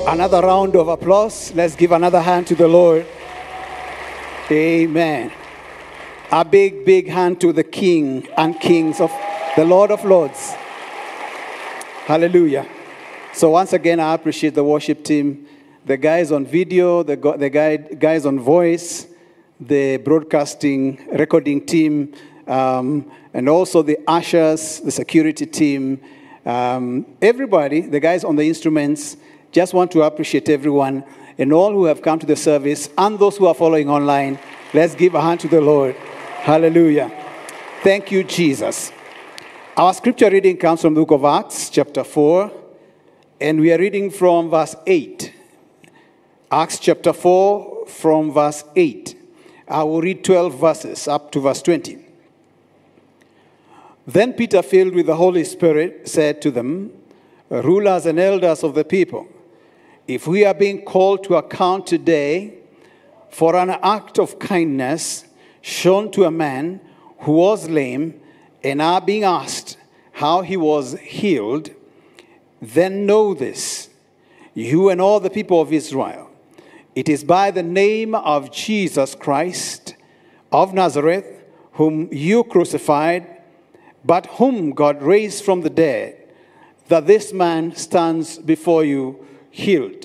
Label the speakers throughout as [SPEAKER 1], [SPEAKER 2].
[SPEAKER 1] Another round of applause. Let's give another hand to the Lord. Amen. A big, big hand to the King and Kings of the Lord of Lords. Hallelujah. So once again, I appreciate the worship team, the guys on video, the guys on voice, the broadcasting, recording team, and also the ushers, the security team, everybody, the guys on the instruments. Just want to appreciate everyone and all who have come to the service and those who are following online. Let's give a hand to the Lord. Hallelujah. Thank you, Jesus. Our scripture reading comes from the book of Acts, chapter 4, and we are reading from verse 8. Acts chapter 4, from verse 8. I will read 12 verses up to verse 20. Then Peter, filled with the Holy Spirit, said to them, rulers and elders of the people, if we are being called to account today for an act of kindness shown to a man who was lame, and are being asked how he was healed, then know this, you and all the people of Israel. It is by the name of Jesus Christ of Nazareth, whom you crucified, but whom God raised from the dead, that this man stands before you healed.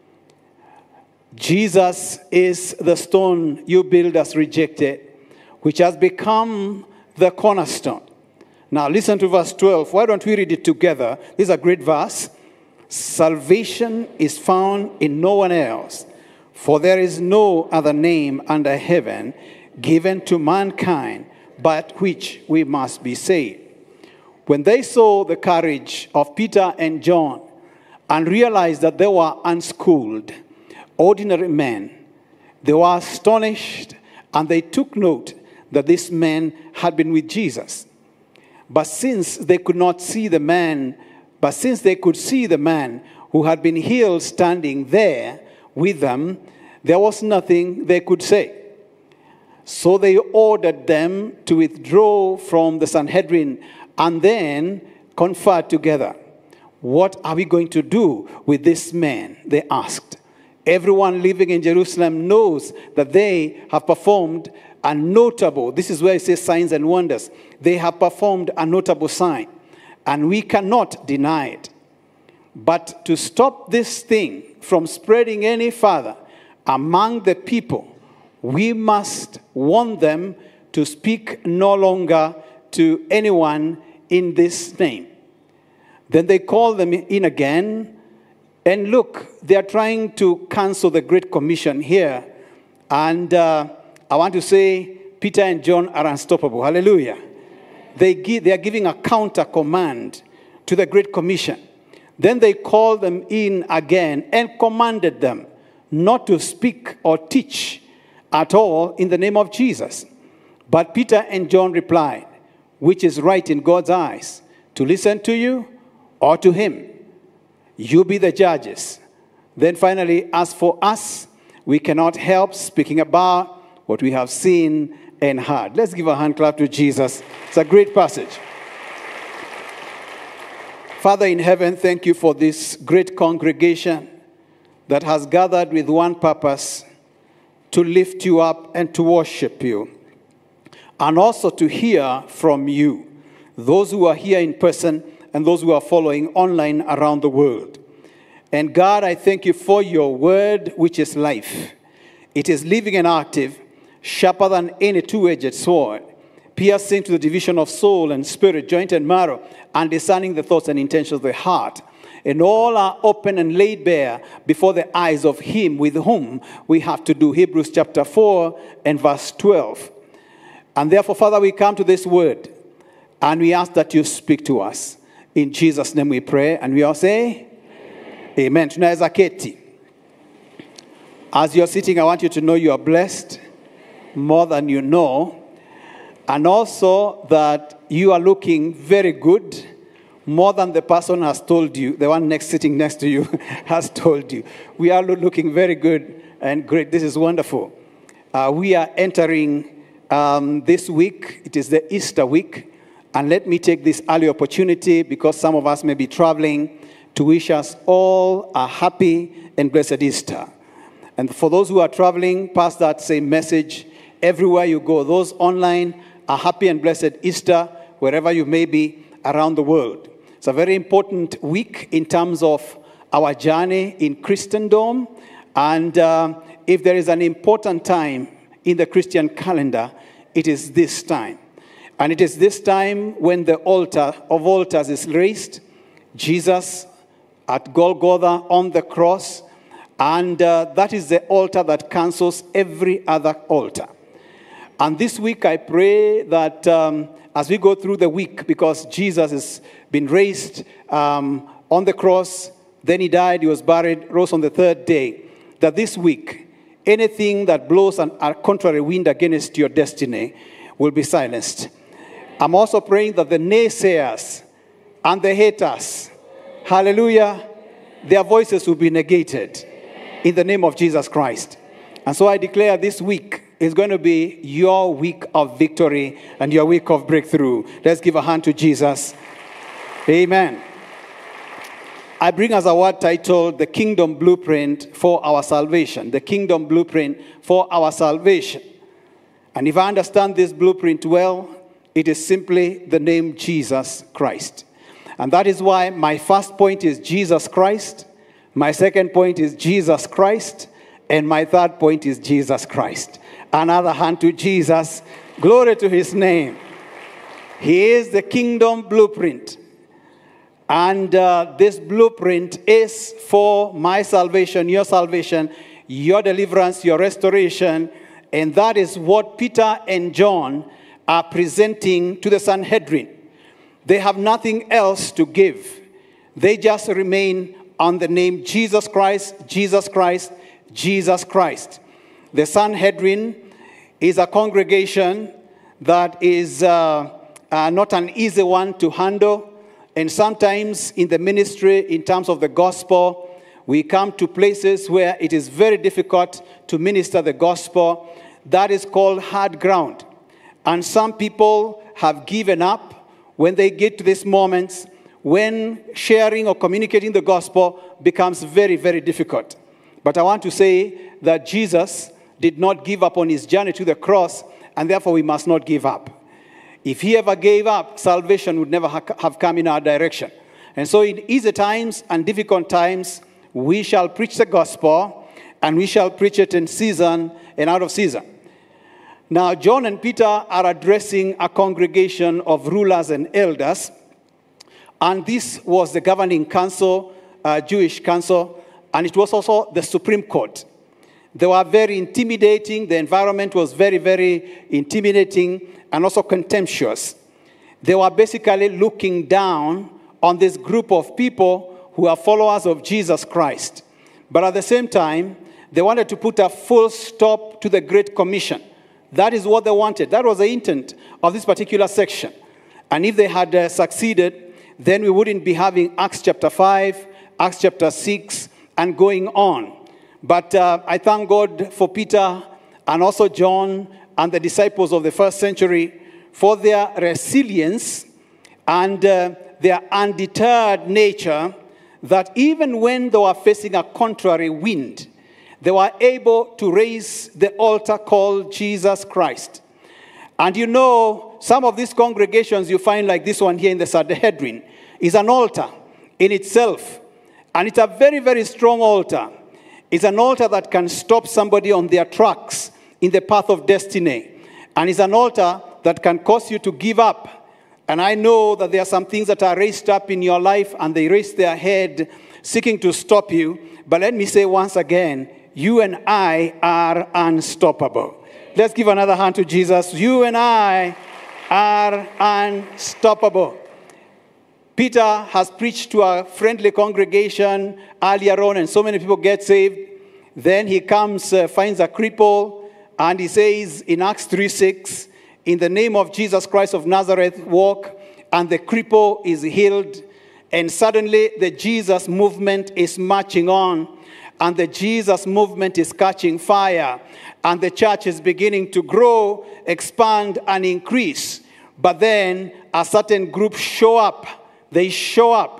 [SPEAKER 1] Jesus is the stone you builders rejected, which has become the cornerstone. Now listen to verse 12. Why don't we read it together? This is a great verse. Salvation is found in no one else, for there is no other name under heaven given to mankind but which we must be saved. When they saw the courage of Peter and John and realized that they were unschooled, ordinary men, they were astonished, and they took note that these men had been with Jesus. But since they could see the man who had been healed standing there with them, there was nothing they could say. So they ordered them to withdraw from the Sanhedrin and then conferred together. What are we going to do with this man? They asked. Everyone living in Jerusalem knows that they have performed a notable, this is where it says signs and wonders. They have performed a notable sign, and we cannot deny it. But to stop this thing from spreading any further among the people, we must warn them to speak no longer to anyone in this name. Then they called them in again, and look, they are trying to cancel the Great Commission here. And I want to say Peter and John are unstoppable. Hallelujah. They are giving a counter command to the Great Commission. Then they called them in again and commanded them not to speak or teach at all in the name of Jesus. But Peter and John replied, which is right in God's eyes, to listen to you or to him? You be the judges. Then finally, as for us, we cannot help speaking about what we have seen and heard. Let's give a hand clap to Jesus. It's a great passage. Father in heaven, thank you for this great congregation that has gathered with one purpose, to lift you up and to worship you, and also to hear from you, those who are here in person and those who are following online around the world. And God, I thank you for your word, which is life. It is living and active, sharper than any two-edged sword, piercing to the division of soul and spirit, joint and marrow, and discerning the thoughts and intentions of the heart. And all are open and laid bare before the eyes of him with whom we have to do. Hebrews chapter 4 and verse 12. And therefore, Father, we come to this word, and we ask that you speak to us. In Jesus' name we pray, and we all say, Amen. Tunaweza keti. As you're sitting, I want you to know you are blessed more than you know, and also that you are looking very good, more than the person has told you, the one sitting next to you has told you. We are looking very good and great. This is wonderful. We are entering this week. It is the Easter week. And let me take this early opportunity, because some of us may be traveling, to wish us all a happy and blessed Easter. And for those who are traveling, pass that same message everywhere you go. Those online, a happy and blessed Easter, wherever you may be around the world. It's a very important week in terms of our journey in Christendom. And if there is an important time in the Christian calendar, it is this time. And it is this time when the altar of altars is raised, Jesus at Golgotha on the cross, and that is the altar that cancels every other altar. And this week I pray that as we go through the week, because Jesus has been raised on the cross, then he died, he was buried, rose on the third day, that this week, anything that blows a contrary wind against your destiny will be silenced. I'm also praying that the naysayers and the haters, hallelujah, their voices will be negated in the name of Jesus Christ. And so I declare this week is going to be your week of victory and your week of breakthrough. Let's give a hand to Jesus. Amen. I bring us a word titled, The Kingdom Blueprint for Our Salvation. The Kingdom Blueprint for Our Salvation. And if I understand this blueprint well, it is simply the name Jesus Christ. And that is why my first point is Jesus Christ. My second point is Jesus Christ. And my third point is Jesus Christ. Another hand to Jesus. Glory to his name. He is the kingdom blueprint. And this blueprint is for my salvation, your deliverance, your restoration. And that is what Peter and John are presenting to the Sanhedrin. They have nothing else to give. They just remain on the name Jesus Christ, Jesus Christ, Jesus Christ. The Sanhedrin is a congregation that is not an easy one to handle. And sometimes in the ministry, in terms of the gospel, we come to places where it is very difficult to minister the gospel. That is called hard ground. And some people have given up when they get to these moments when sharing or communicating the gospel becomes very, very difficult. But I want to say that Jesus did not give up on his journey to the cross, and therefore we must not give up. If he ever gave up, salvation would never have come in our direction. And so in easy times and difficult times, we shall preach the gospel, and we shall preach it in season and out of season. Now, John and Peter are addressing a congregation of rulers and elders, and this was the governing council, Jewish council, and it was also the Supreme Court. They were very intimidating. The environment was very, very intimidating and also contemptuous. They were basically looking down on this group of people who are followers of Jesus Christ. But at the same time, they wanted to put a full stop to the Great Commission. That is what they wanted. That was the intent of this particular section. And if they had succeeded, then we wouldn't be having Acts chapter 5, Acts chapter 6, and going on. But I thank God for Peter and also John and the disciples of the first century for their resilience and their undeterred nature, that even when they were facing a contrary wind, they were able to raise the altar called Jesus Christ. And you know, some of these congregations you find like this one here in the Sanhedrin is an altar in itself. And it's a very, very strong altar. It's an altar that can stop somebody on their tracks in the path of destiny. And it's an altar that can cause you to give up. And I know that there are some things that are raised up in your life and they raise their head seeking to stop you. But let me say once again, you and I are unstoppable. Let's give another hand to Jesus. You and I are unstoppable. Peter has preached to a friendly congregation earlier on, and so many people get saved. Then he comes, finds a cripple, and he says in Acts 3:6, in the name of Jesus Christ of Nazareth, walk, and the cripple is healed. And suddenly the Jesus movement is marching on, and the Jesus movement is catching fire, and the church is beginning to grow, expand, and increase. But then a certain group show up. They show up,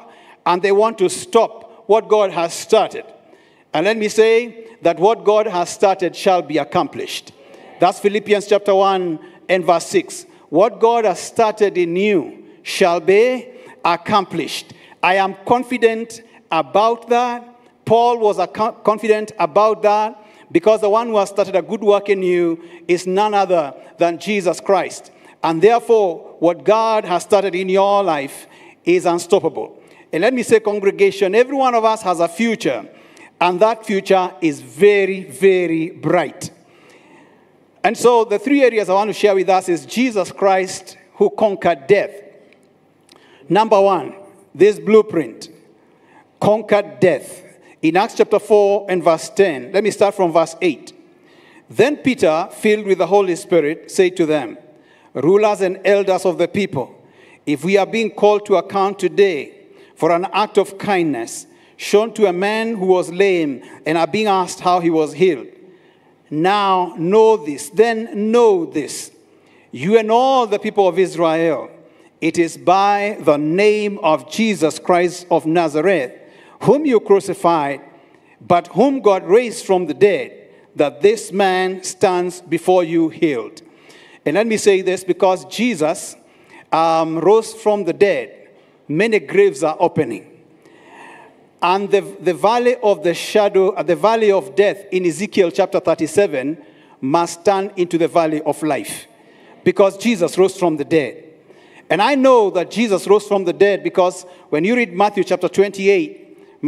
[SPEAKER 1] and they want to stop what God has started. And let me say that what God has started shall be accomplished. That's Philippians chapter 1 and verse 6. What God has started in you shall be accomplished. I am confident about that. Paul was confident about that, because the one who has started a good work in you is none other than Jesus Christ. And therefore, what God has started in your life is unstoppable. And let me say, congregation, every one of us has a future, and that future is very, very bright. And so the three areas I want to share with us is Jesus Christ who conquered death. Number one, this blueprint, conquered death. In Acts chapter 4 and verse 10, let me start from verse 8. Then Peter, filled with the Holy Spirit, said to them, rulers and elders of the people, if we are being called to account today for an act of kindness shown to a man who was lame and are being asked how he was healed, now know this, then know this, you and all the people of Israel, it is by the name of Jesus Christ of Nazareth, whom you crucified, but whom God raised from the dead, that this man stands before you healed. And let me say this, because Jesus rose from the dead, many graves are opening. And the valley of the shadow, the valley of death in Ezekiel chapter 37 must turn into the valley of life, because Jesus rose from the dead. And I know that Jesus rose from the dead because when you read Matthew chapter 28,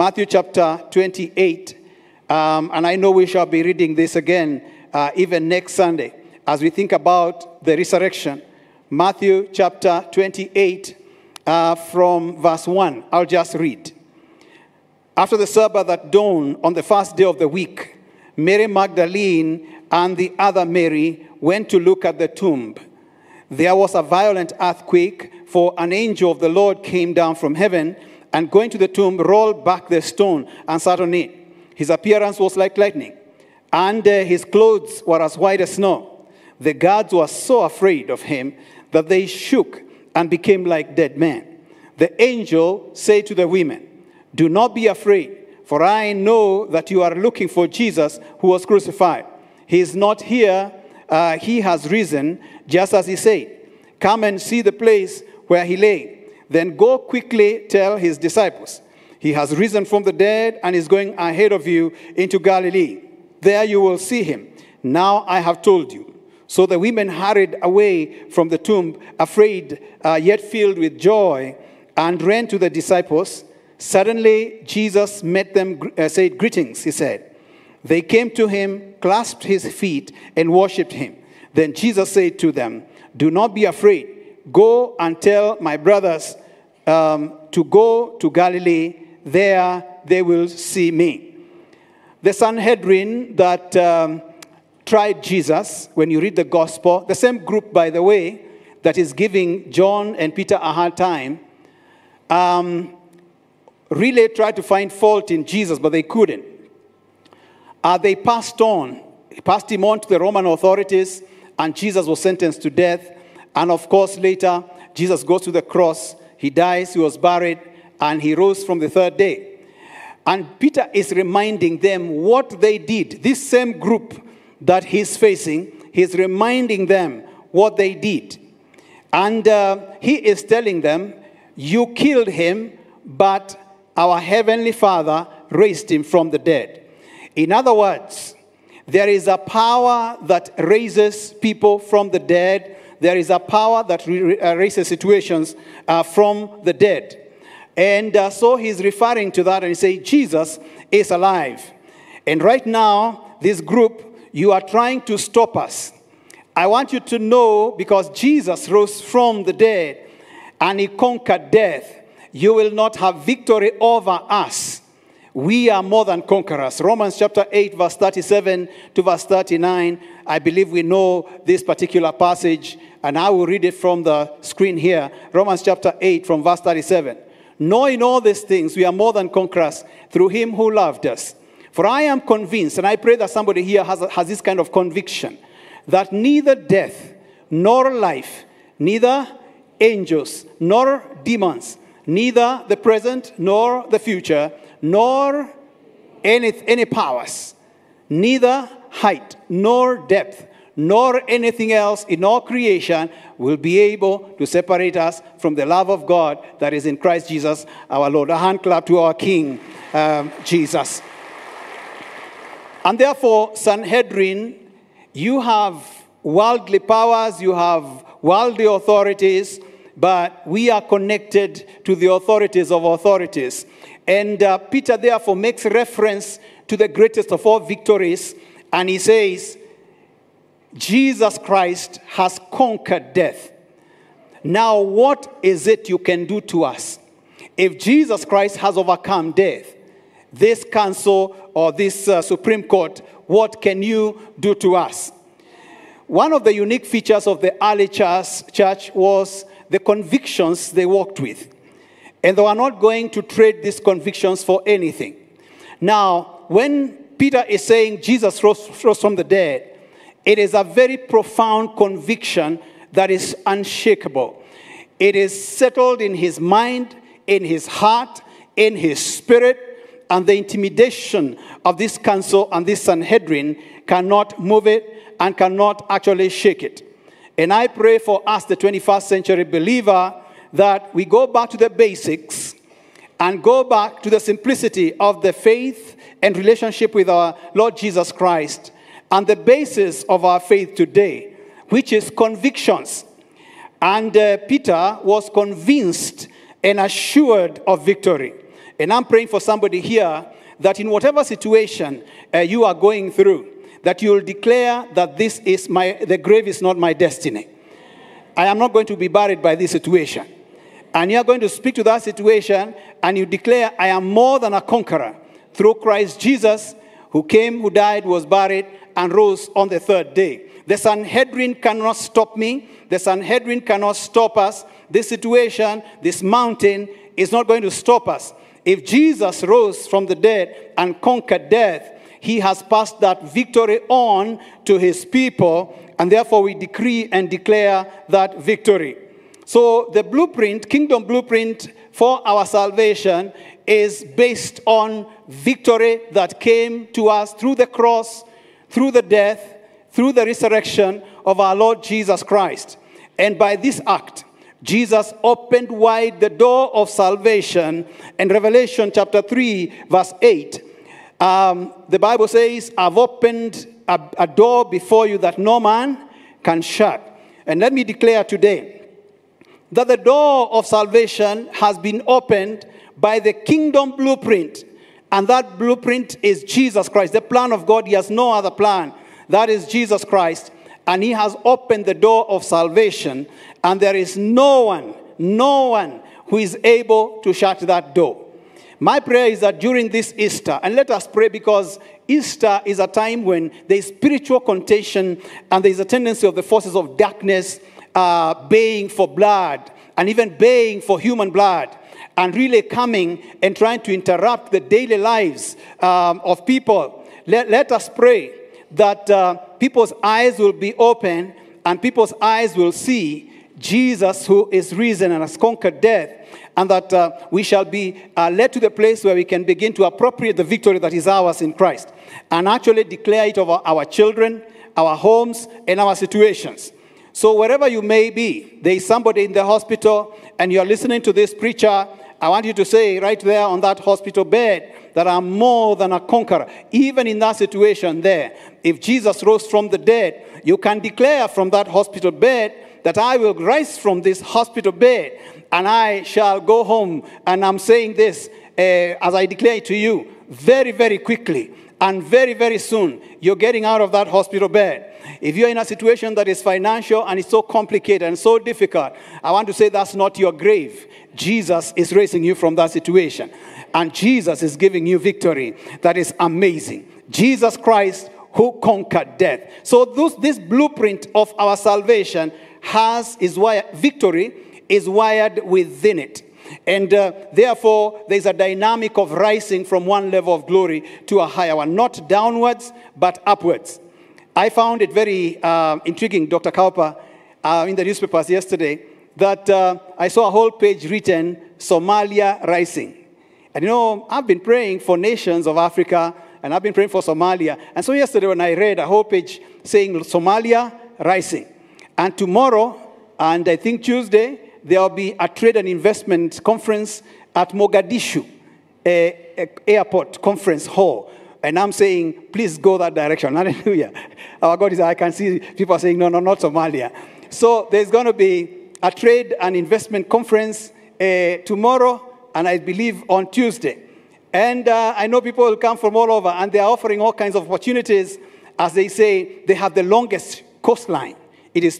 [SPEAKER 1] and I know we shall be reading this again even next Sunday as we think about the resurrection. Matthew chapter 28 from verse 1. I'll just read. After the Sabbath at dawn on the first day of the week, Mary Magdalene and the other Mary went to look at the tomb. There was a violent earthquake, for an angel of the Lord came down from heaven and going to the tomb, rolled back the stone and sat on it. His appearance was like lightning, and his clothes were as white as snow. The guards were so afraid of him that they shook and became like dead men. The angel said to the women, do not be afraid, for I know that you are looking for Jesus who was crucified. He is not here, he has risen, just as he said. Come and see the place where he lay. Then go quickly tell his disciples, he has risen from the dead and is going ahead of you into Galilee. There you will see him. Now I have told you. So the women hurried away from the tomb, afraid, yet filled with joy, and ran to the disciples. Suddenly Jesus met them, said, greetings, he said. They came to him, clasped his feet, and worshipped him. Then Jesus said to them, do not be afraid. Go and tell my brothers to go to Galilee. There they will see me. The Sanhedrin that tried Jesus, when you read the gospel, the same group, by the way, that is giving John and Peter a hard time, really tried to find fault in Jesus, but they couldn't. They passed him on to the Roman authorities, and Jesus was sentenced to death. And of course, later, Jesus goes to the cross, he dies, he was buried, and he rose from the third day. And Peter is reminding them what they did. This same group that he's facing, he's reminding them what they did. And he is telling them, you killed him, but our heavenly Father raised him from the dead. In other words, there is a power that raises people from the dead. There is a power that raises situations from the dead. And so he's referring to that and he says, Jesus is alive. And right now, this group, you are trying to stop us. I want you to know, because Jesus rose from the dead and he conquered death, you will not have victory over us. We are more than conquerors. Romans chapter 8, verse 37 to verse 39. I believe we know this particular passage, and I will read it from the screen here. Romans chapter 8 from verse 37. Knowing all these things, we are more than conquerors through him who loved us. For I am convinced, and I pray that somebody here has this kind of conviction, that neither death nor life, neither angels nor demons, neither the present nor the future, nor any powers, neither height nor depth, nor anything else in all creation will be able to separate us from the love of God that is in Christ Jesus our Lord. A hand clap to our King, Jesus. And therefore, Sanhedrin, you have worldly powers, you have worldly authorities, but we are connected to the authorities of authorities. And Peter therefore makes reference to the greatest of all victories, and he says, Jesus Christ has conquered death. Now, what is it you can do to us? If Jesus Christ has overcome death, this council or this Supreme Court, what can you do to us? One of the unique features of the early church was the convictions they walked with. And they were not going to trade these convictions for anything. Now, when Peter is saying Jesus rose from the dead, it is a very profound conviction that is unshakable. It is settled in his mind, in his heart, in his spirit, and the intimidation of this council and this Sanhedrin cannot move it and cannot actually shake it. And I pray for us, the 21st century believer, that we go back to the basics and go back to the simplicity of the faith and relationship with our Lord Jesus Christ and the basis of our faith today, which is convictions. And Peter was convinced and assured of victory. And I'm praying for somebody here that in whatever situation you are going through, that you will declare that the grave is not my destiny. I am not going to be buried by this situation. And you are going to speak to that situation and you declare, I am more than a conqueror through Christ Jesus, who came, who died, was buried, and rose on the third day. The Sanhedrin cannot stop me. The Sanhedrin cannot stop us. This situation, this mountain is not going to stop us. If Jesus rose from the dead and conquered death, he has passed that victory on to his people, and therefore we decree and declare that victory. So the blueprint, kingdom blueprint for our salvation is based on victory that came to us through the cross, through the death, through the resurrection of our Lord Jesus Christ. And by this act, Jesus opened wide the door of salvation. In Revelation chapter 3, verse 8, the Bible says, I've opened a door before you that no man can shut. And let me declare today that the door of salvation has been opened by the kingdom blueprint. And that blueprint is Jesus Christ. The plan of God, he has no other plan. That is Jesus Christ. And he has opened the door of salvation. And there is no one who is able to shut that door. My prayer is that during this Easter, and let us pray, because Easter is a time when there is spiritual contention and there is a tendency of the forces of darkness baying for blood and even baying for human blood, and really coming and trying to interrupt the daily lives of people. Let us pray that people's eyes will be open and people's eyes will see Jesus, who is risen and has conquered death, and that we shall be led to the place where we can begin to appropriate the victory that is ours in Christ and actually declare it over our children, our homes, and our situations. So wherever you may be, there is somebody in the hospital and you are listening to this preacher, I want you to say right there on that hospital bed that I'm more than a conqueror. Even in that situation there, if Jesus rose from the dead, you can declare from that hospital bed that I will rise from this hospital bed and I shall go home. And I'm saying this as I declare it to you very, very quickly. And very, very soon, you're getting out of that hospital bed. If you're in a situation that is financial and it's so complicated and so difficult, I want to say that's not your grave. Jesus is raising you from that situation. And Jesus is giving you victory that is amazing. Jesus Christ, who conquered death. So this blueprint of our salvation victory is wired within it. And therefore, there's a dynamic of rising from one level of glory to a higher one. Not downwards, but upwards. I found it very intriguing, Dr. Kauper, in the newspapers yesterday, that I saw a whole page written Somalia rising. And you know, I've been praying for nations of Africa, and I've been praying for Somalia. And so yesterday when I read a whole page saying Somalia rising. And tomorrow, and I think Tuesday, there will be a trade and investment conference at Mogadishu Airport Conference Hall. And I'm saying, please go that direction. Hallelujah. Our God is, I can see people saying, no, not Somalia. So there's going to be a trade and investment conference tomorrow, and I believe on Tuesday. And I know people will come from all over, and they are offering all kinds of opportunities. As they say, they have the longest coastline. It is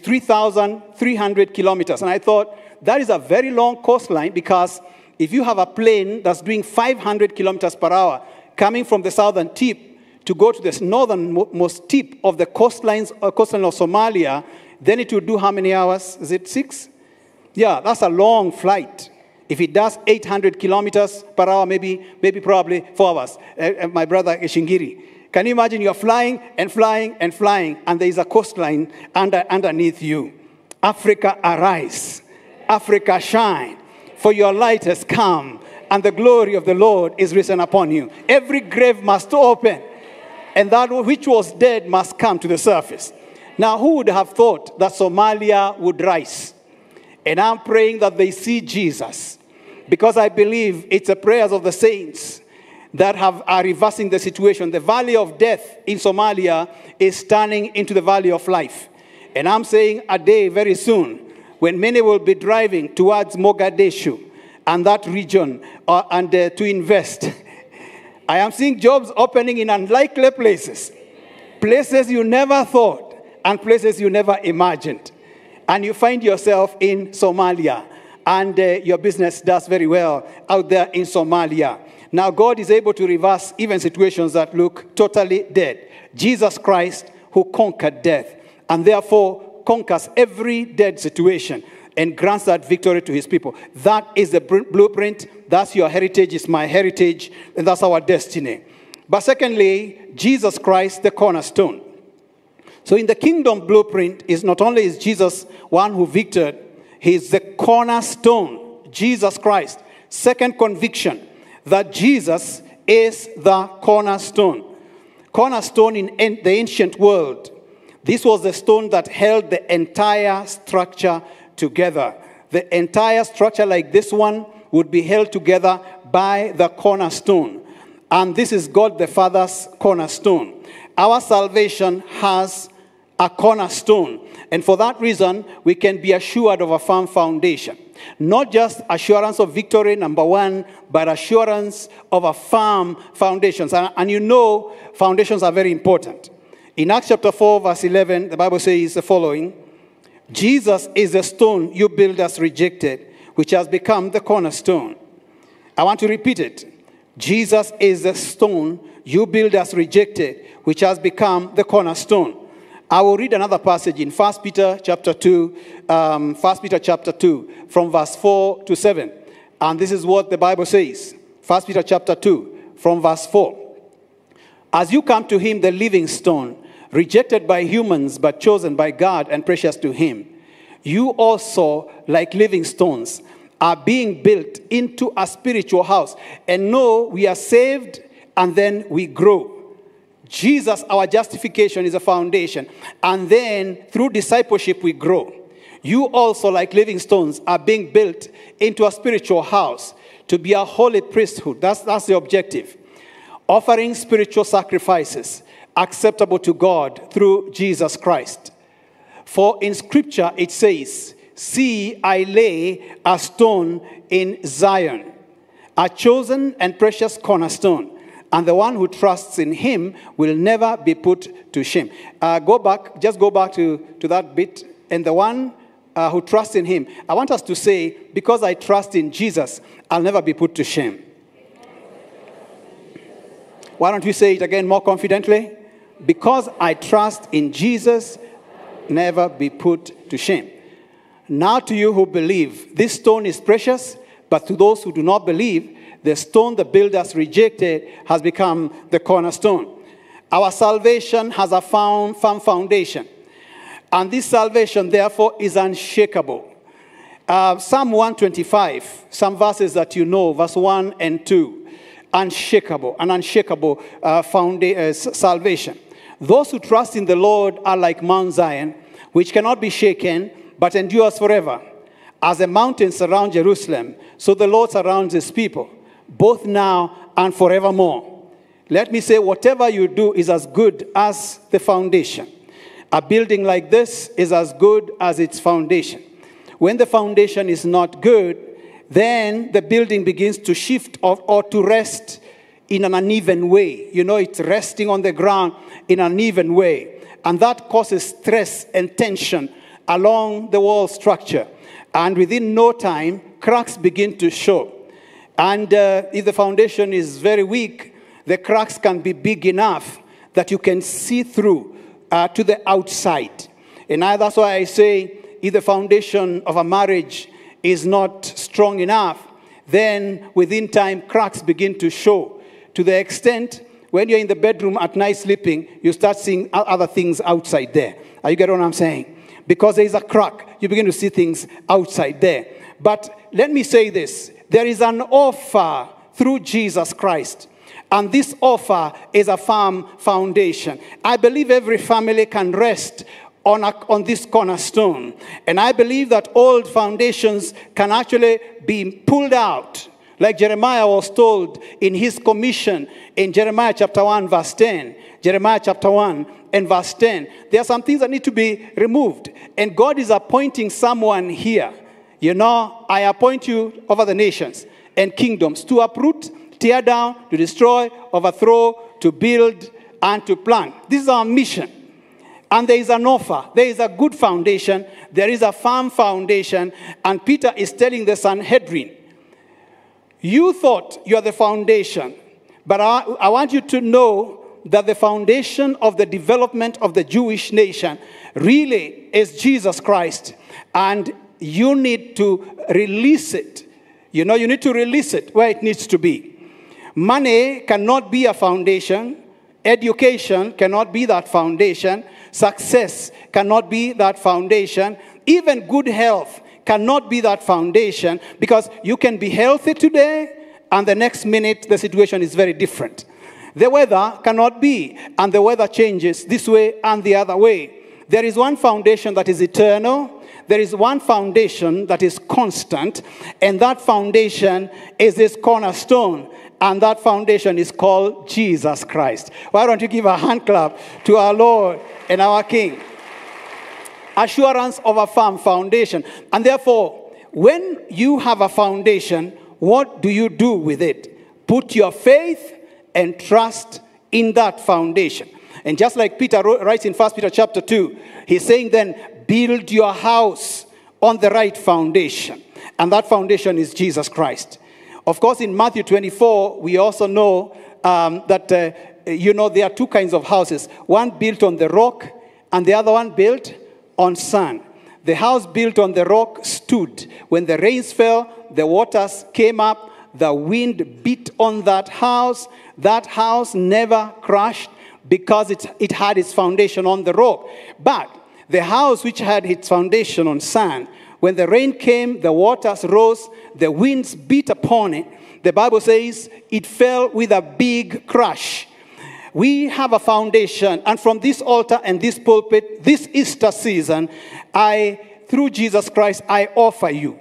[SPEAKER 1] 3,300 kilometers. And I thought, that is a very long coastline, because if you have a plane that's doing 500 kilometers per hour coming from the southern tip to go to the northernmost tip of the coastline of Somalia, then it will do how many hours? Is it 6? Yeah, that's a long flight. If it does 800 kilometers per hour, probably 4 hours. My brother Shingiri. Can you imagine you're flying and flying and flying, and there is a coastline underneath you? Africa, arise. Africa, shine. For your light has come, and the glory of the Lord is risen upon you. Every grave must open, and that which was dead must come to the surface. Now, who would have thought that Somalia would rise? And I'm praying that they see Jesus, because I believe it's the prayers of the saints that are reversing the situation. The valley of death in Somalia is turning into the valley of life. And I'm saying a day very soon when many will be driving towards Mogadishu and that region to invest. I am seeing jobs opening in unlikely places. Places you never thought and places you never imagined. And you find yourself in Somalia, and your business does very well out there in Somalia. Now, God is able to reverse even situations that look totally dead. Jesus Christ, who conquered death, and therefore conquers every dead situation and grants that victory to his people. That is the blueprint. That's your heritage. It's my heritage, and that's our destiny. But secondly, Jesus Christ, the cornerstone. So in the kingdom blueprint, is not only is Jesus one who victored, he is the cornerstone, Jesus Christ. Second conviction, that Jesus is the cornerstone. Cornerstone in the ancient world. This was the stone that held the entire structure together. The entire structure like this one would be held together by the cornerstone. And this is God the Father's cornerstone. Our salvation has a cornerstone. And for that reason, we can be assured of a firm foundation. Not just assurance of victory, number one, but assurance of a firm foundation. And you know, foundations are very important. In Acts chapter 4, verse 11, the Bible says the following: Jesus is the stone you builders rejected, which has become the cornerstone. I want to repeat it. Jesus is the stone you builders rejected, which has become the cornerstone. I will read another passage in 1 Peter chapter 2, from verse 4 to 7. And this is what the Bible says. 1 Peter chapter 2, from verse 4. As you come to him, the living stone, rejected by humans, but chosen by God and precious to him, you also, like living stones, are being built into a spiritual house. And know we are saved, and then we grow. Jesus, our justification, is a foundation. And then, through discipleship, we grow. You also, like living stones, are being built into a spiritual house to be a holy priesthood. That's the objective. Offering spiritual sacrifices acceptable to God through Jesus Christ. For in Scripture it says, "See, I lay a stone in Zion, a chosen and precious cornerstone. And the one who trusts in him will never be put to shame." Go back to that bit. And the one who trusts in him. I want us to say, because I trust in Jesus, I'll never be put to shame. Why don't we say it again more confidently? Because I trust in Jesus, never be put to shame. Now to you who believe, this stone is precious, but to those who do not believe, the stone the builders rejected has become the cornerstone. Our salvation has a firm foundation. And this salvation, therefore, is unshakable. Psalm 125, some verses that you know, verse 1 and 2. Unshakable, an unshakable salvation. Those who trust in the Lord are like Mount Zion, which cannot be shaken, but endures forever. As the mountains surround Jerusalem, so the Lord surrounds his people, both now and forevermore. Let me say, whatever you do is as good as the foundation. A building like this is as good as its foundation. When the foundation is not good, then the building begins to shift or to rest in an uneven way. You know, it's resting on the ground in an uneven way. And that causes stress and tension along the wall structure. And within no time, cracks begin to show. And if the foundation is very weak, the cracks can be big enough that you can see through to the outside. And that's why I say, if the foundation of a marriage is not strong enough, then within time, cracks begin to show. To the extent, when you're in the bedroom at night sleeping, you start seeing other things outside there. Are you getting what I'm saying? Because there is a crack, you begin to see things outside there. But let me say this. There is an offer through Jesus Christ. And this offer is a firm foundation. I believe every family can rest on this cornerstone. And I believe that old foundations can actually be pulled out. Like Jeremiah was told in his commission in Jeremiah chapter 1 verse 10. Jeremiah chapter 1 and verse 10. There are some things that need to be removed. And God is appointing someone here. You know, I appoint you over the nations and kingdoms to uproot, tear down, to destroy, overthrow, to build, and to plant. This is our mission. And there is an offer. There is a good foundation. There is a firm foundation. And Peter is telling the Sanhedrin, you thought you are the foundation. But I want you to know that the foundation of the development of the Jewish nation really is Jesus Christ. And you need to release it. You know, you need to release it where it needs to be. Money cannot be a foundation. Education cannot be that foundation. Success cannot be that foundation. Even good health cannot be that foundation, because you can be healthy today and the next minute the situation is very different. The weather cannot be, and the weather changes this way and the other way. There is one foundation that is eternal. There is one foundation that is constant, and that foundation is this cornerstone. And that foundation is called Jesus Christ. Why don't you give a hand clap to our Lord and our King? Assurance of a firm foundation. And therefore, when you have a foundation, what do you do with it? Put your faith and trust in that foundation. And just like Peter writes in 1 Peter chapter 2, he's saying then, build your house on the right foundation. And that foundation is Jesus Christ. Of course, in Matthew 24, we also know that, there are two kinds of houses. One built on the rock, and the other one built on sand. The house built on the rock stood. When the rains fell, the waters came up, the wind beat on that house. That house never crashed because it had its foundation on the rock. But the house which had its foundation on sand, when the rain came, the waters rose, the winds beat upon it. The Bible says it fell with a big crash. We have a foundation, and from this altar and this pulpit, this Easter season, through Jesus Christ, I offer you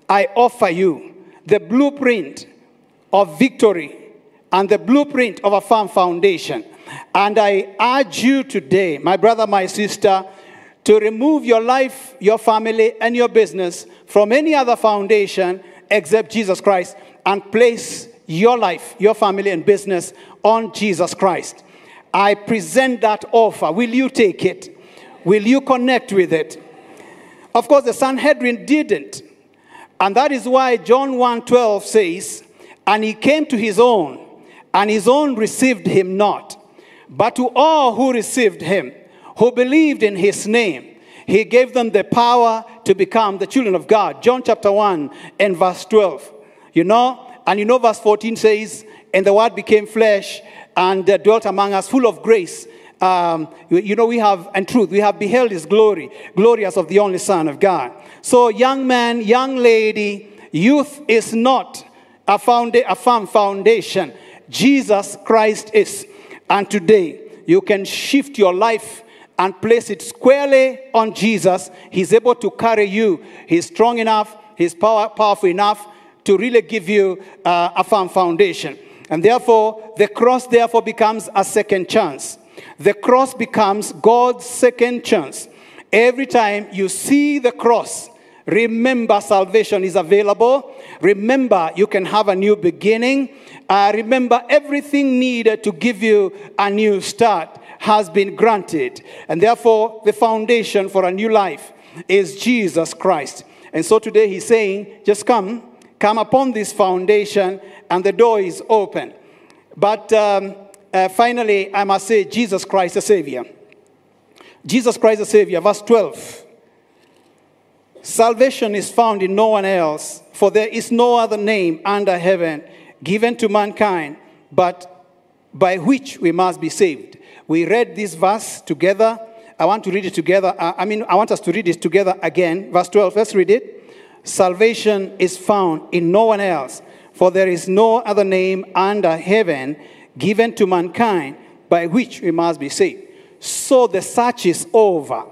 [SPEAKER 1] the blueprint of victory and the blueprint of a firm foundation. And I urge you today, my brother, my sister, to remove your life, your family, and your business from any other foundation except Jesus Christ, and place your life, your family, and business on Jesus Christ. I present that offer. Will you take it? Will you connect with it? Of course, the Sanhedrin didn't. And that is why John 1:12 says, and he came to his own, and his own received him not. But to all who received him, who believed in his name, he gave them the power to become the children of God. John chapter 1 and verse 12. Verse 14 says, and the word became flesh and dwelt among us, full of grace. We have, and truth, we have beheld his glory, glorious of the only Son of God. So young man, young lady, youth is not a firm foundation. Jesus Christ is. And today, you can shift your life and place it squarely on Jesus. He's able to carry you. He's strong enough. He's powerful enough to really give you a firm foundation. And therefore, the cross therefore becomes a second chance. The cross becomes God's second chance. Every time you see the cross, remember salvation is available. Remember you can have a new beginning. Remember everything needed to give you a new start has been granted. And therefore, the foundation for a new life is Jesus Christ. And so today he's saying, just come upon this foundation, and the door is open. But finally, I must say, Jesus Christ the Savior. Jesus Christ the Savior, verse 12. Salvation is found in no one else, for there is no other name under heaven given to mankind, but by which we must be saved. We read this verse together. I want to read it together. I want us to read it together again. Verse 12, let's read it. Salvation is found in no one else, for there is no other name under heaven given to mankind by which we must be saved. So the search is over.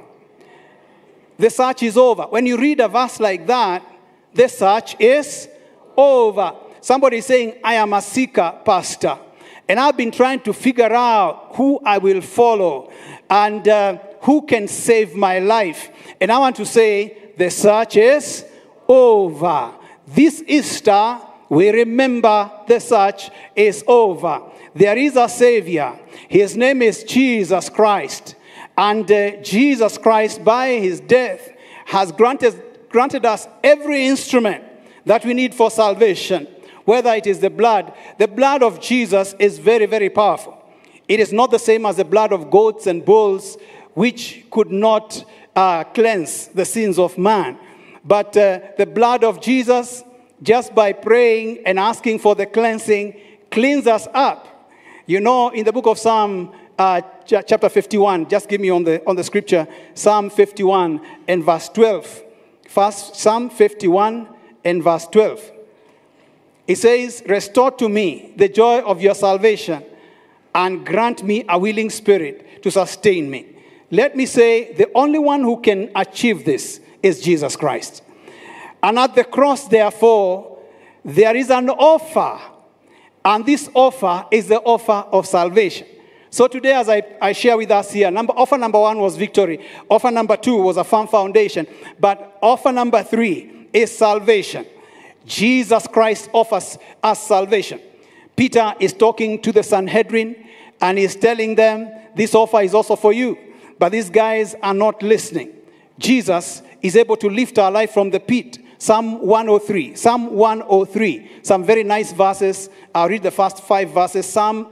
[SPEAKER 1] The search is over. When you read a verse like that, the search is over. Somebody is saying, I am a seeker, pastor. And I've been trying to figure out who I will follow and who can save my life. And I want to say, the search is over. This Easter, we remember the search is over. There is a Savior. His name is Jesus Christ. And Jesus Christ, by his death, has granted us every instrument that we need for salvation. Whether it is the blood of Jesus is very, very powerful. It is not the same as the blood of goats and bulls, which could not cleanse the sins of man. But the blood of Jesus, just by praying and asking for the cleansing, cleans us up. You know, in the book of Psalm chapter 51, just give me on the scripture, Psalm 51 and verse 12. First, Psalm 51 and verse 12. It says, restore to me the joy of your salvation and grant me a willing spirit to sustain me. Let me say, the only one who can achieve this is Jesus Christ. And at the cross, therefore, there is an offer. And this offer is the offer of salvation. So today, as I share with us here, offer number 1 was victory. Offer number 2 was a firm foundation. But offer number 3 is salvation. Jesus Christ offers us salvation. Peter is talking to the Sanhedrin, and he's telling them, this offer is also for you. But these guys are not listening. Jesus is able to lift our life from the pit. Psalm 103. Psalm 103. Some very nice verses. I'll read the first 5 verses. Psalm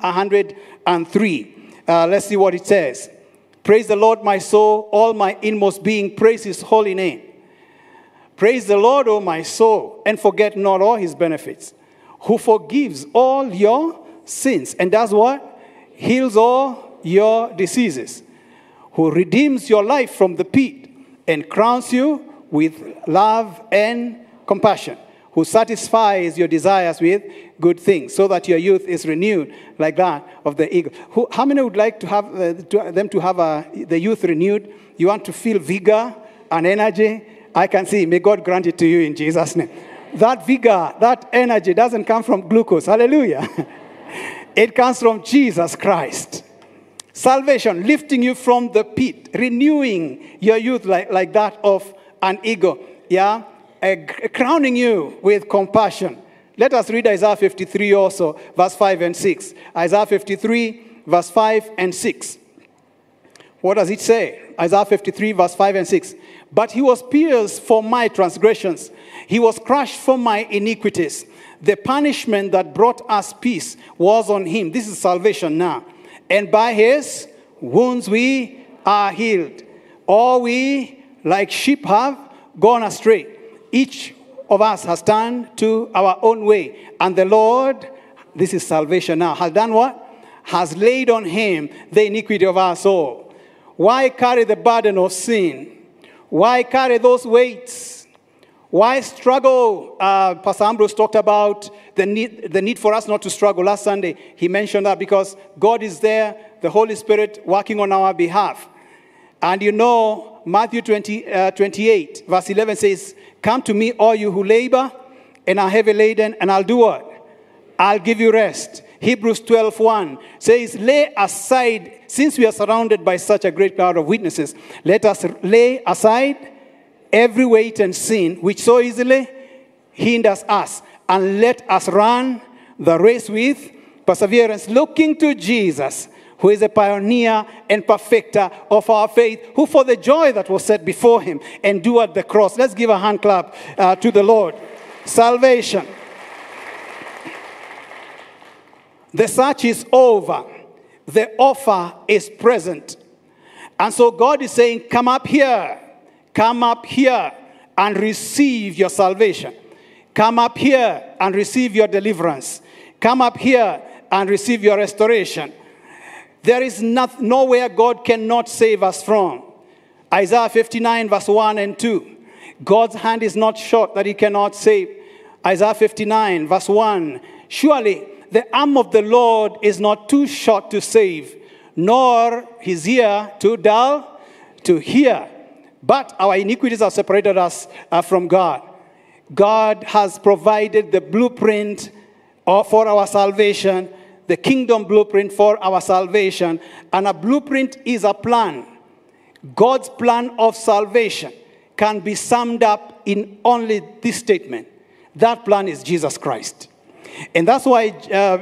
[SPEAKER 1] 103. Let's see what it says. Praise the Lord, my soul, all my inmost being. Praise his holy name. Praise the Lord, O my soul, and forget not all his benefits. Who forgives all your sins. And does what? Heals all your diseases. Who redeems your life from the pit and crowns you with love and compassion. Who satisfies your desires with good things, so that your youth is renewed like that of the eagle. How many would like to have the youth renewed? You want to feel vigor and energy? I can see. May God grant it to you in Jesus' name. That vigor, that energy doesn't come from glucose. Hallelujah. It comes from Jesus Christ. Salvation, lifting you from the pit, renewing your youth like that of an eagle. Yeah? Crowning you with compassion. Let us read Isaiah 53 also, verse 5 and 6. Isaiah 53, verse 5 and 6. What does it say? Isaiah 53, verse 5 and 6. But he was pierced for my transgressions. He was crushed for my iniquities. The punishment that brought us peace was on him. This is salvation now. And by his wounds we are healed. All we, like sheep, have gone astray. Each of us has turned to our own way. And the Lord, this is salvation now, has done what? Has laid on him the iniquity of our soul. Why carry the burden of sin? Why carry those weights? Why struggle? Pastor Ambrose talked about the need for us not to struggle. Last Sunday, he mentioned that because God is there, the Holy Spirit working on our behalf. And you know, Matthew 28, verse 11 says, "Come to me, all you who labor and are heavy laden, and I'll do what? I'll give you rest." Hebrews 12:1 says, "Lay aside, since we are surrounded by such a great cloud of witnesses, let us lay aside every weight and sin which so easily hinders us, and let us run the race with perseverance, looking to Jesus, who is a pioneer and perfecter of our faith, who for the joy that was set before him endured the cross." Let's give a hand clap to the Lord. Salvation. The search is over. The offer is present. And so God is saying, come up here and receive your salvation. Come up here and receive your deliverance. Come up here and receive your restoration. There is nowhere God cannot save us from. Isaiah 59 verse 1 and 2. God's hand is not short that he cannot save. Isaiah 59 verse 1. "Surely the arm of the Lord is not too short to save, nor his ear too dull to hear. But our iniquities have separated us from God." God has provided the blueprint for our salvation, the kingdom blueprint for our salvation. And a blueprint is a plan. God's plan of salvation can be summed up in only this statement. That plan is Jesus Christ. And that's why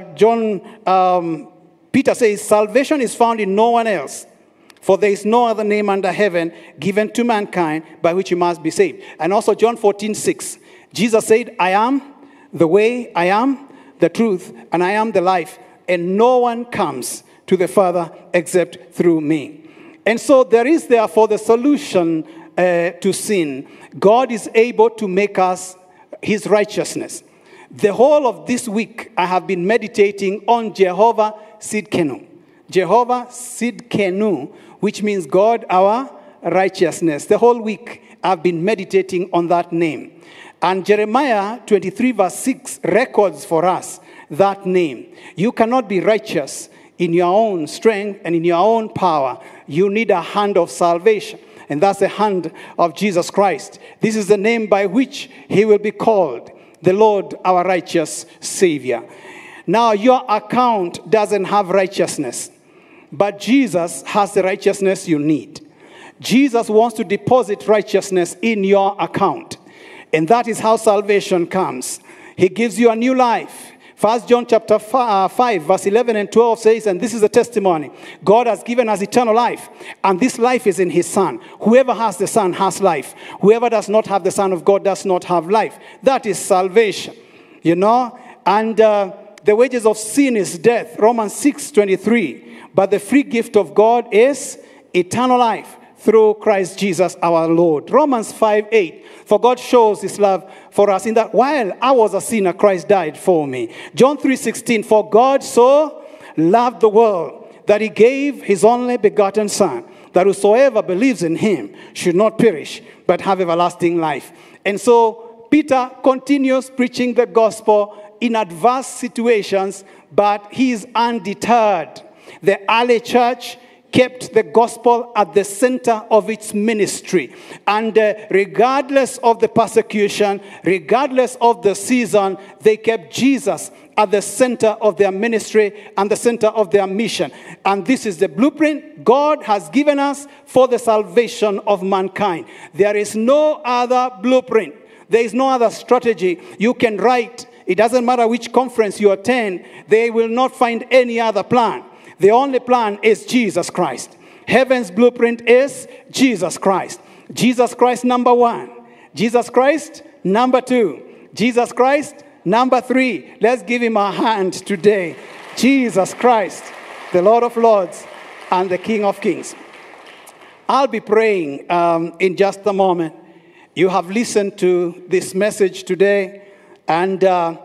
[SPEAKER 1] Peter says, "Salvation is found in no one else. For there is no other name under heaven given to mankind by which you must be saved." And also John 14:6. Jesus said, "I am the way, I am the truth, and I am the life. And no one comes to the Father except through me." And so there is therefore the solution to sin. God is able to make us his righteousness. The whole of this week I have been meditating on Jehovah Sidkenu. Jehovah Sidkenu, which means God our righteousness. The whole week I've been meditating on that name. And Jeremiah 23 verse 6 records for us that name. You cannot be righteous in your own strength and in your own power. You need a hand of salvation. And that's the hand of Jesus Christ. This is the name by which he will be called, the Lord, our righteous Savior. Now, your account doesn't have righteousness, but Jesus has the righteousness you need. Jesus wants to deposit righteousness in your account. And that is how salvation comes. He gives you a new life. 1 John chapter 5, verse 11 and 12 says, "And this is the testimony. God has given us eternal life, and this life is in his Son. Whoever has the Son has life. Whoever does not have the Son of God does not have life." That is salvation, you know. And the wages of sin is death, Romans 6:23. But the free gift of God is eternal life through Christ Jesus our Lord. Romans 5:8. "For God shows his love for us in that while I was a sinner, Christ died for me." John 3:16. "For God so loved the world that he gave his only begotten Son, that whosoever believes in him should not perish, but have everlasting life." And so Peter continues preaching the gospel in adverse situations, but he is undeterred. The early church kept the gospel at the center of its ministry. And regardless of the persecution, regardless of the season, they kept Jesus at the center of their ministry and the center of their mission. And this is the blueprint God has given us for the salvation of mankind. There is no other blueprint. There is no other strategy you can write. It doesn't matter which conference you attend, they will not find any other plan. The only plan is Jesus Christ. Heaven's blueprint is Jesus Christ. Jesus Christ, number one. Jesus Christ, number two. Jesus Christ, number three. Let's give him a hand today. Jesus Christ, the Lord of Lords and the King of Kings. I'll be praying in just a moment. You have listened to this message today, and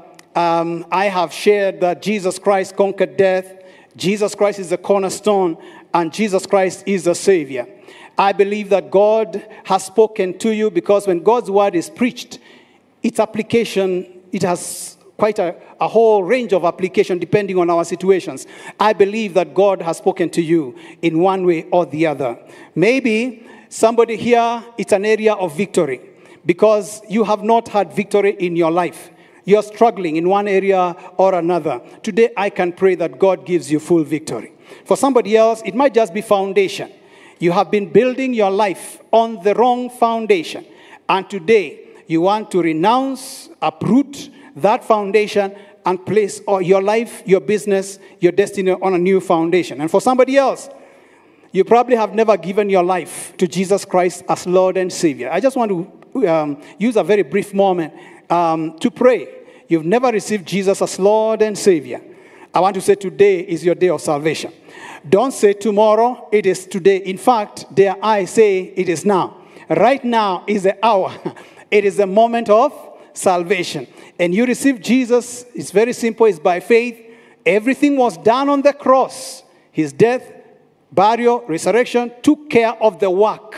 [SPEAKER 1] I have shared that Jesus Christ conquered death. Jesus Christ is the cornerstone, and Jesus Christ is the Savior. I believe that God has spoken to you, because when God's word is preached, its application, it has quite a whole range of application depending on our situations. I believe that God has spoken to you in one way or the other. Maybe somebody here, it's an area of victory because you have not had victory in your life. You're struggling in one area or another. Today, I can pray that God gives you full victory. For somebody else, it might just be foundation. You have been building your life on the wrong foundation. And today, you want to renounce, uproot that foundation and place your life, your business, your destiny on a new foundation. And for somebody else, you probably have never given your life to Jesus Christ as Lord and Savior. I just want to use a very brief moment to pray. You've never received Jesus as Lord and Savior. I want to say today is your day of salvation. Don't say tomorrow, it is today. In fact, dare I say it is now. Right now is the hour. It is the moment of salvation. And you receive Jesus, it's very simple, it's by faith. Everything was done on the cross. His death, burial, resurrection took care of the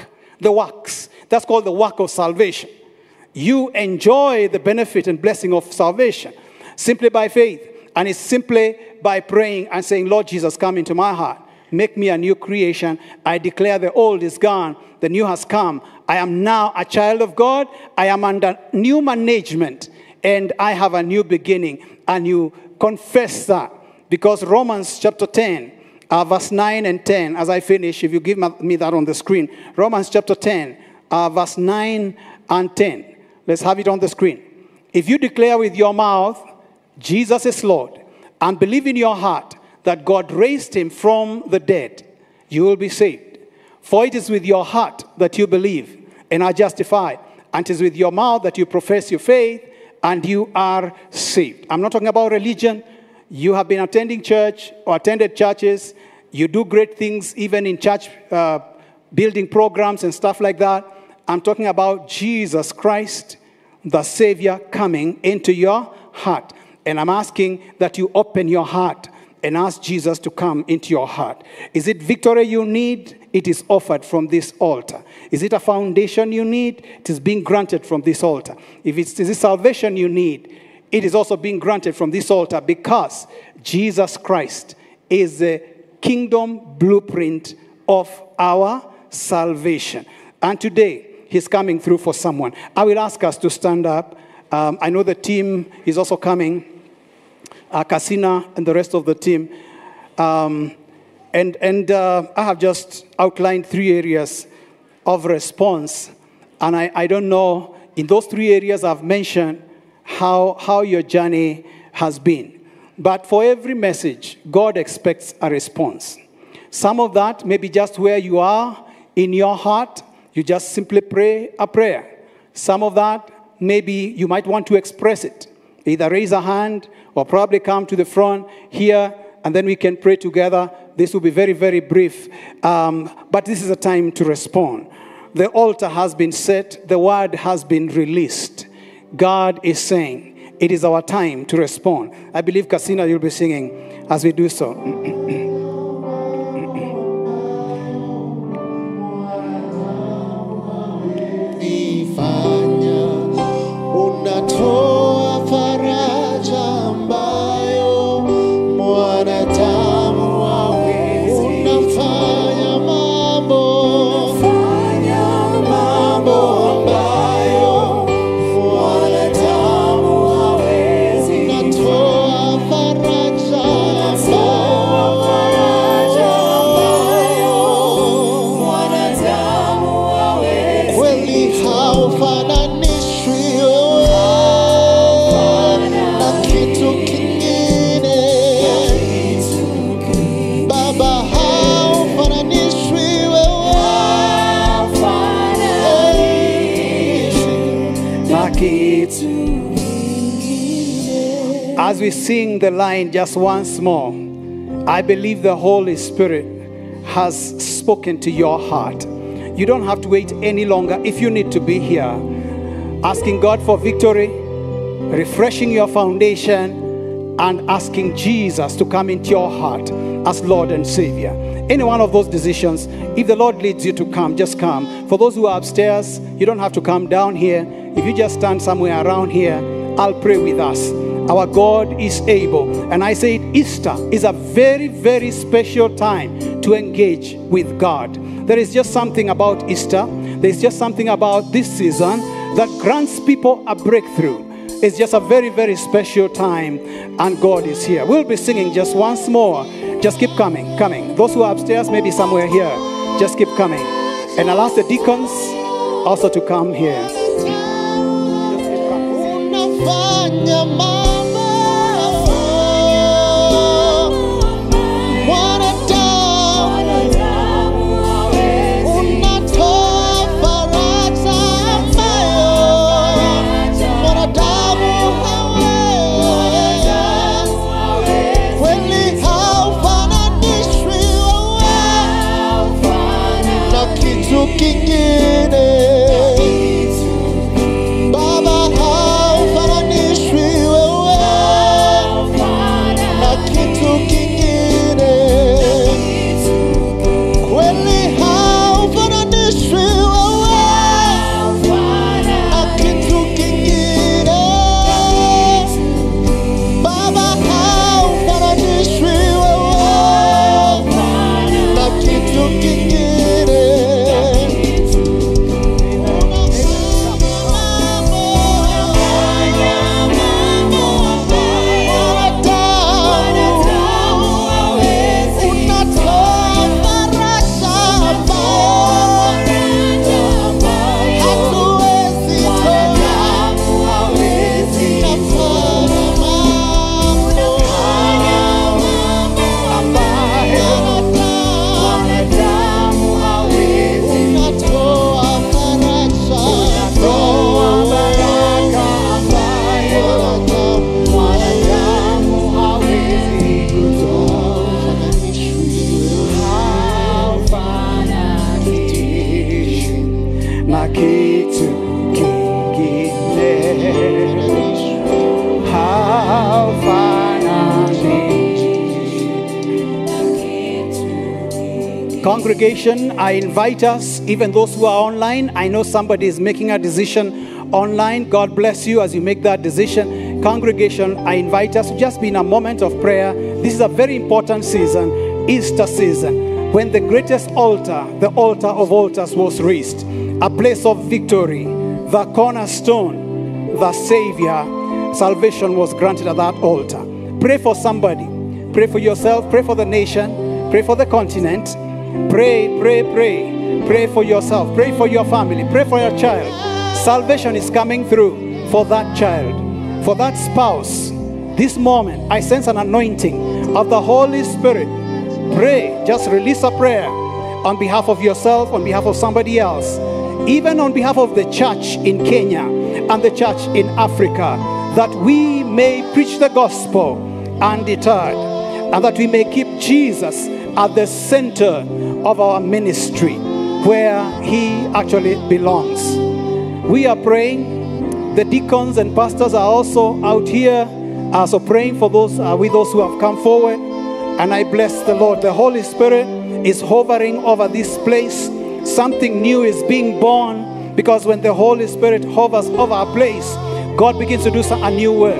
[SPEAKER 1] works. That's called the work of salvation. You enjoy the benefit and blessing of salvation simply by faith. And it's simply by praying and saying, Lord Jesus, come into my heart. Make me a new creation. I declare the old is gone. The new has come. I am now a child of God. I am under new management. And I have a new beginning. And you confess that. Because Romans chapter 10, verse 9 and 10, as I finish, if you give me that on the screen. Romans chapter 10, verse 9 and 10. Let's have it on the screen. If you declare with your mouth, Jesus is Lord, and believe in your heart that God raised him from the dead, you will be saved. For it is with your heart that you believe and are justified, and it is with your mouth that you profess your faith, and you are saved. I'm not talking about religion. You have been attending church or attended churches. You do great things even in church building programs and stuff like that. I'm talking about Jesus Christ, the Savior, coming into your heart. And I'm asking that you open your heart and ask Jesus to come into your heart. Is it victory you need? It is offered from this altar. Is it a foundation you need? It is being granted from this altar. If it's salvation you need, it is also being granted from this altar because Jesus Christ is the kingdom blueprint of our salvation. And today, he's coming through for someone. I will ask us to stand up. I know the team is also coming. Kasina and the rest of the team. I have just outlined 3 areas of response. And I don't know, in those 3 areas I've mentioned how your journey has been. But for every message, God expects a response. Some of that may be just where you are in your heart. You just simply pray a prayer. Some of that, maybe you might want to express it. Either raise a hand or probably come to the front here, and then we can pray together. This will be very, very brief. But this is a time to respond. The altar has been set. The word has been released. God is saying, it is our time to respond. I believe, Kasina, you'll be singing as we do so.
[SPEAKER 2] Unatoa faraja ambayo mwanadamu hawezi. Unafanya mambo ambayo mwanadamu hawezi. Unatoa faraja ambayo mwanadamu hawezi. Kweli haufanani
[SPEAKER 1] As we sing the line just once more, I believe the Holy Spirit has spoken to your heart. You don't have to wait any longer. If you need to be here, asking God for victory, refreshing your foundation, and asking Jesus to come into your heart as Lord and Savior. Any one of those decisions, if the Lord leads you to come, just come. For those who are upstairs, you don't have to come down here. if you just stand somewhere around here, I'll pray with us. Our God is able. And I say Easter is a very, very special time to engage with God. There is just something about Easter. There's just something about this season that grants people a breakthrough. It's just a very, very special time, and God is here. We'll be singing just once more. Just keep coming. Those who are upstairs, maybe somewhere here, just keep coming. And I'll ask the deacons also to come here.
[SPEAKER 2] Unafanya mambo, mwanadamu, unatoa faraja ambayo mwanadamu hawezi. Kweli haufananishwi wewe na kitu kingine. Baba, haufananishwi wewe na kitu kingine. Kweli haufananishwi wewe na kitu kingine. Baba, haufananishwi wewe na kitu kingine.
[SPEAKER 1] Na kitu kingine haufanani. Congregation, I invite us, even those who are online. I know somebody is making a decision online. God bless you as you make that decision. Congregation, I invite us to just be in a moment of prayer. This is a very important season, Easter season, when the greatest altar, the altar of altars, was raised. A place of victory, the cornerstone, the Savior. Salvation was granted at that altar. Pray for somebody. Pray for yourself. Pray for the nation. Pray for the continent. Pray. Pray for yourself. Pray for your family. Pray for your child. Salvation is coming through for that child, for that spouse. This moment, I sense an anointing of the Holy Spirit. Pray. Just release a prayer on behalf of yourself, on behalf of somebody else, even on behalf of the church in Kenya and the church in Africa, that we may preach the gospel undeterred, and that we may keep Jesus at the center of our ministry, where he actually belongs. We are praying. The deacons and pastors are also out here, also praying for those with those who have come forward. And I bless the Lord. The Holy Spirit is hovering over this place. Something new is being born, because when the Holy Spirit hovers over a place, God begins to do a new work.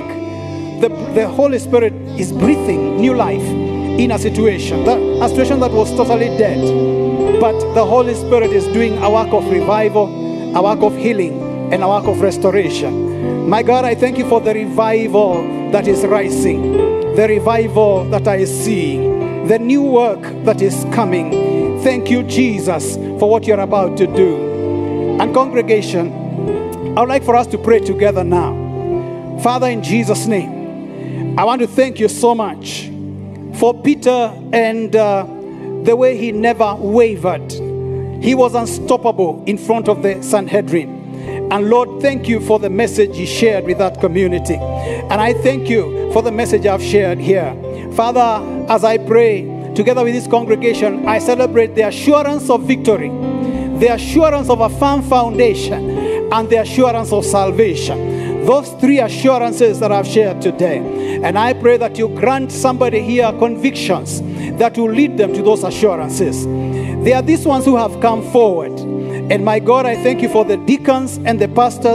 [SPEAKER 1] The Holy Spirit is breathing new life in a situation that was totally dead. But the Holy Spirit is doing a work of revival, a work of healing, and a work of restoration. My God, I thank you for the revival that is rising, the revival that I see, the new work that is coming. Thank you, Jesus, for what you're about to do. And congregation, I would like for us to pray together now. Father, in Jesus' name, I want to thank you so much for Peter and the way he never wavered. He was unstoppable in front of the Sanhedrin. And Lord, thank you for the message you shared with that community. And I thank you for the message I've shared here. Father, as I pray together with this congregation, I celebrate the assurance of victory, the assurance of a firm foundation, and the assurance of salvation. Those three assurances that I've shared today. And I pray that you grant somebody here convictions that will lead them to those assurances. They are these ones who have come forward. And my God, I thank you for the deacons and the pastors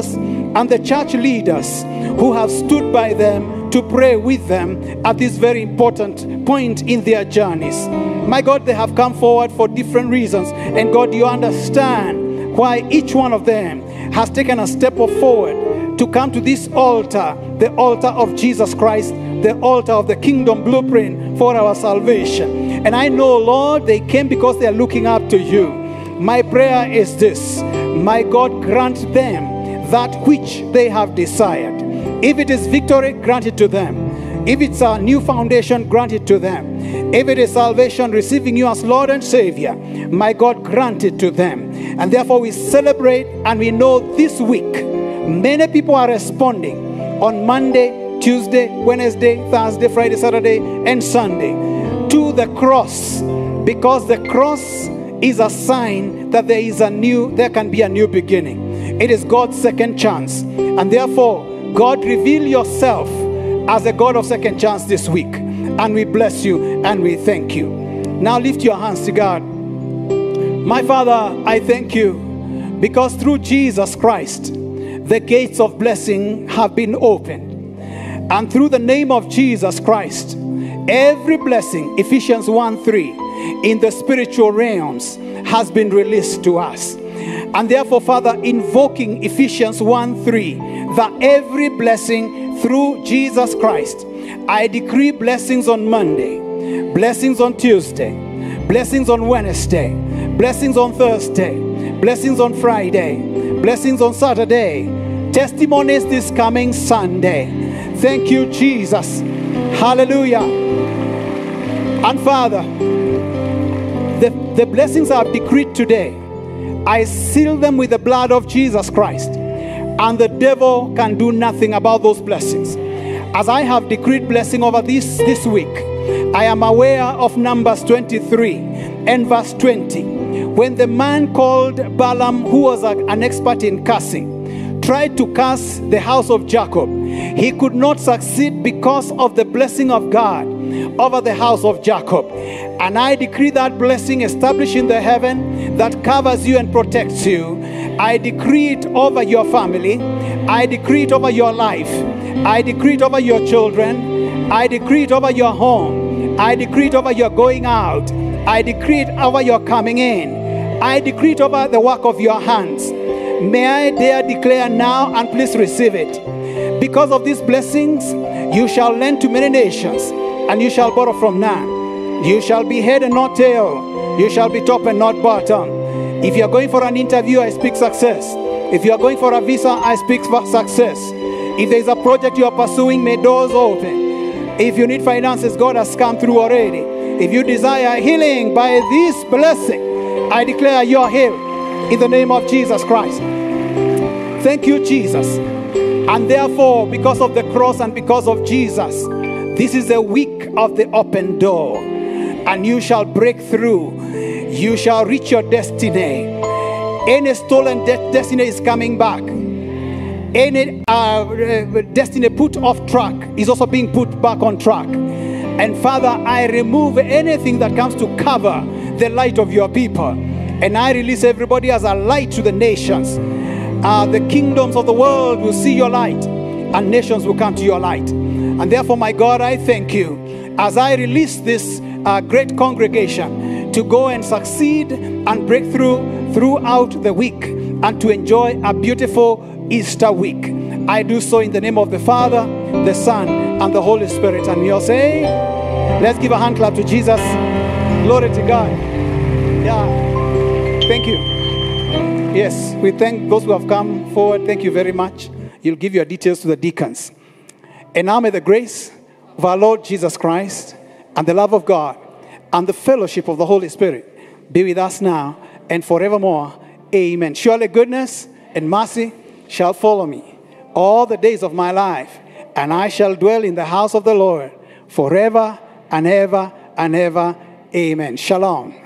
[SPEAKER 1] and the church leaders who have stood by them to pray with them at this very important point in their journeys. My God, they have come forward for different reasons. And God, you understand why each one of them has taken a step forward to come to this altar, the altar of Jesus Christ, the altar of the kingdom blueprint for our salvation. And I know, Lord, they came because they are looking up to you. My prayer is this: my God, grant them that which they have desired. If it is victory, grant it to them. If it's a new foundation, grant it to them. If it is salvation, receiving you as Lord and Savior, my God, grant it to them. And therefore we celebrate, and we know this week many people are responding on Monday, Tuesday, Wednesday, Thursday, Friday, Saturday, and Sunday to the cross, because the cross is a sign that there can be a new beginning. It is God's second chance. And therefore, God, reveal yourself as a God of second chance this week. And we bless you and we thank you. Now lift your hands to God. My Father, I thank you because through Jesus Christ, the gates of blessing have been opened. And through the name of Jesus Christ, every blessing, Ephesians 1:3, in the spiritual realms has been released to us. And therefore, Father, invoking Ephesians 1:3, that every blessing through Jesus Christ, I decree blessings on Monday, blessings on Tuesday, blessings on Wednesday, blessings on Thursday, blessings on Friday, blessings on Saturday, testimonies this coming Sunday. Thank you, Jesus. Hallelujah. And Father, the blessings I've decreed today, I seal them with the blood of Jesus Christ, and the devil can do nothing about those blessings. As I have decreed blessing over this week, I am aware of Numbers 23 and verse 20, when the man called Balaam, who was an expert in cursing, tried to curse the house of Jacob. He could not succeed because of the blessing of God over the house of Jacob. And I decree that blessing established in the heaven that covers you and protects you. I decree it over your family. I decree it over your life. I decree it over your children. I decree it over your home. I decree it over your going out. I decree it over your coming in. I decree it over the work of your hands. May I dare declare now, and please receive it. Because of these blessings, you shall lend to many nations, and you shall borrow from none. You shall be head and not tail. You shall be top and not bottom. If you are going for an interview, I speak success. If you are going for a visa, I speak success. If there is a project you are pursuing, may doors open. If you need finances, God has come through already. If you desire healing by this blessing, I declare you are healed in the name of Jesus Christ. Thank you, Jesus. And therefore, because of the cross and because of Jesus, this is a week of the open door, and you shall break through. You shall reach your destiny. Any stolen destiny is coming back. Any destiny put off track is also being put back on track. And Father, I remove anything that comes to cover the light of your people. And I release everybody as a light to the nations. The kingdoms of the world will see your light, and nations will come to your light. And therefore, my God, I thank you as I release this great congregation to go and succeed and break through throughout the week, and to enjoy a beautiful Easter week. I do so in the name of the Father, the Son, and the Holy Spirit. And we all say, let's give a hand clap to Jesus. Glory to God. Yeah. Thank you. Yes, we thank those who have come forward. Thank you very much. You'll give your details to the deacons. And now may the grace of our Lord Jesus Christ and the love of God and the fellowship of the Holy Spirit be with us now and forevermore. Amen. Surely goodness and mercy shall follow me all the days of my life, and I shall dwell in the house of the Lord forever and ever and ever. Amen. Shalom.